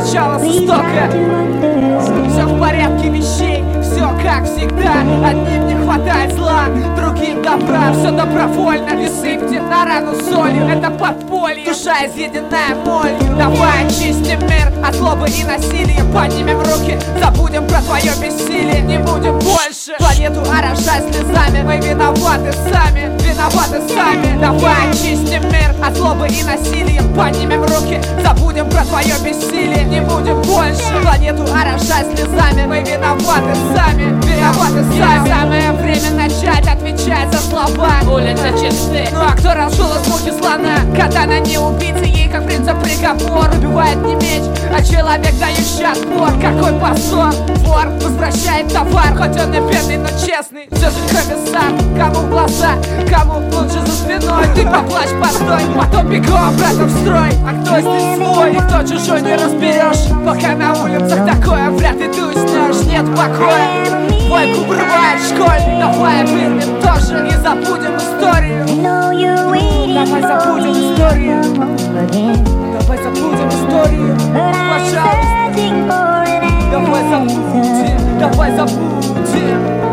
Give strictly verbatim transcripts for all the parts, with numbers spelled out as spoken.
начала с истока. Все в порядке вещей, все как всегда. Одним не хватает зла, другим добра. Все добровольно, не сыпьте на рану солью. Это подполье, душа изъеденная молью. Давай очистим мир от злобы и насилия. Поднимем руки, забудем про твое бессилие. Не будем больше планету орошать слезами. Мы виноваты сами, виноваты сами. Давай очистим мир от злобы и насилия. Поднимем руки, забудем про твое бессилие. Не будем больше планету орошать слезами. Мы виноваты сами, виноваты сами. Самое время начать отвечать за слова. Улица чисты. Ну а кто расшел из мухи слона? Катана не убийца, ей как принцип приговор. Убивает не меч, а человек, дающий отпор. Какой посол? Вор возвращает товар, хоть он и бедный, но честный. Все же комиссар, кому в глаза, кому лучше за спиной. Ты поплачь, постой, потом бегом обратно в строй. А кто здесь свой, и кто чужой, не разберешь. Пока на улицах такое, вряд ли ты уснешь. Нет покоя, бойку врывает школьник. Давай вырвем тоже и забудем историю. Давай забудем историю. Давай забудем историю. Пожалуйста. Давай забудем, давай забудем.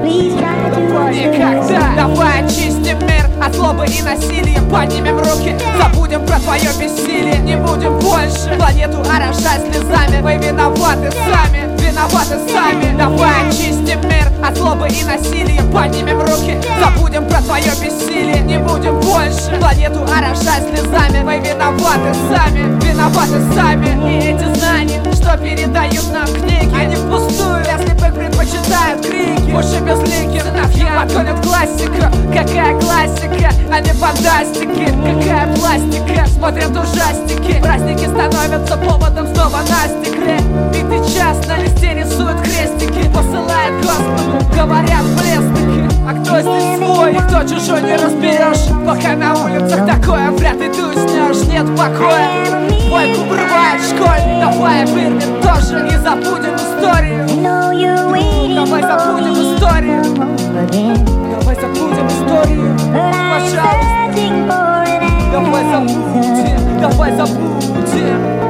Никогда. Давай очистим мир от злобы и насилия. Поднимем руки, забудем про твое бессилие. Не будем больше планету орошать слезами. Мы виноваты сами, виноваты сами. Давай очистим мир от злобы и насилия. Поднимем руки, забудем про твое бессилие. Не будем больше планету орошать слезами. Мы виноваты сами, виноваты сами. И эти знания, что передают нам книги, они впустую, для слепых предпочитают крики. Уши безликие, сыновья подгонят классику. Какая классика, а не фантастики. Какая пластика, смотрят ужастики. Праздники становятся поводом снова на стекле. Битый час на листе рисуют крестики. Посылает Господу, говорят блестники. А кто здесь свой, и кто чужой, не разберешь. Пока на улицах такое, вряд ли ты уснешь. Нет покоя, бойку врывает школьник. Давай вырвем тоже и забудем историю. Давай забудем историю. Давай забудем историю. Пожалуйста. Давай забудем, давай забудем.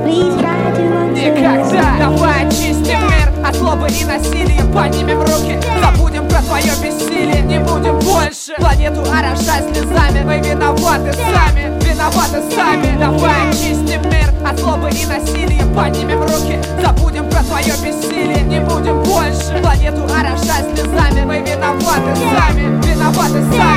Никогда. Давай очистим мир от злобы и насилия. Поднимем руки, забудем про твое бессилие. Не будем больше планету орошать слезами. Мы виноваты сами, виноваты сами. Давай очистим мир от злобы и насилия. Поднимем руки, забудем про твое бессилие. Не будем больше планету орошать слезами. Мы виноваты сами, виноваты сами.